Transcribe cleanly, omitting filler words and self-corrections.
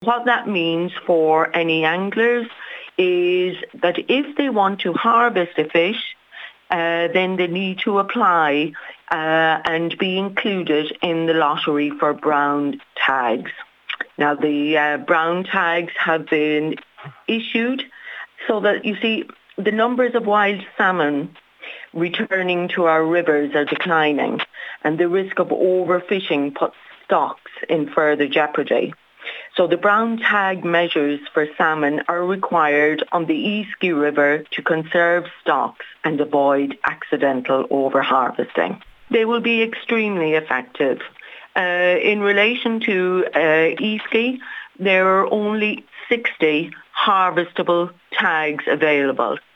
What that means for any anglers is that if they want to harvest a fish, then they need to apply and be included in the lottery for brown tags. Now, the brown tags have been issued so that, you see, the numbers of wild salmon returning to our rivers are declining, and the risk of overfishing puts stocks in further jeopardy. So the brown tag measures for salmon are required on the Easky River to conserve stocks and avoid accidental overharvesting. They will be extremely effective. In relation to Easky, there are only 60 harvestable tags available.